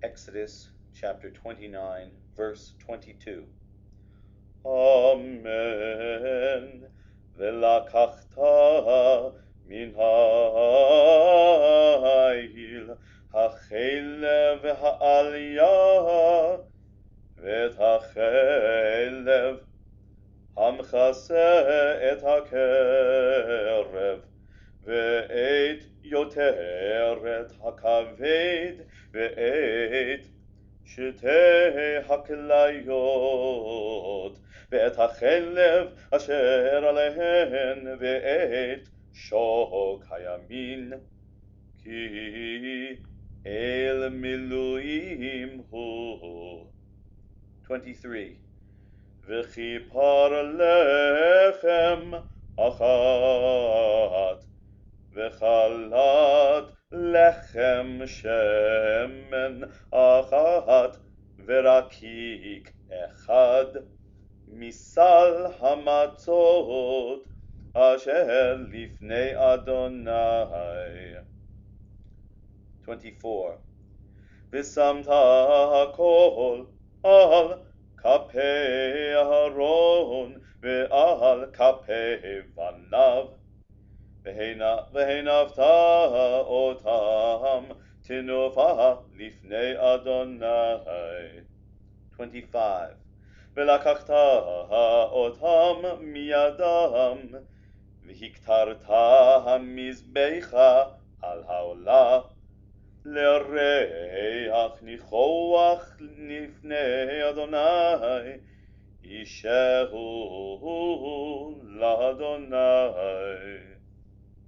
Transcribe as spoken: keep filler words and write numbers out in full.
Exodus chapter twenty-nine, verse twenty-two. Amen. Velakachta min ha'il ha'chelev ha'aliyah ואת החלב המכסה את הקרב ואת יותרת הכבד ואת שתי הכליות ואת החלב אשר עליהן ואת שוק הימין כי אל מילואים הוא. twenty-three. וכיפר לחם אחת וחלת לחם שמן אחת ורקיק אחד מסל המצות אשר לפני אדוני. twenty-four. ושמת הכל על כפי אהרון ועל כפי בניו והנפת אותם תנופה לפני אדוני. twenty-five. ולקחת אותם מידם והקטרת המזבח על העולה לריח ניחוח לפני אדוני אישהו לאדוני.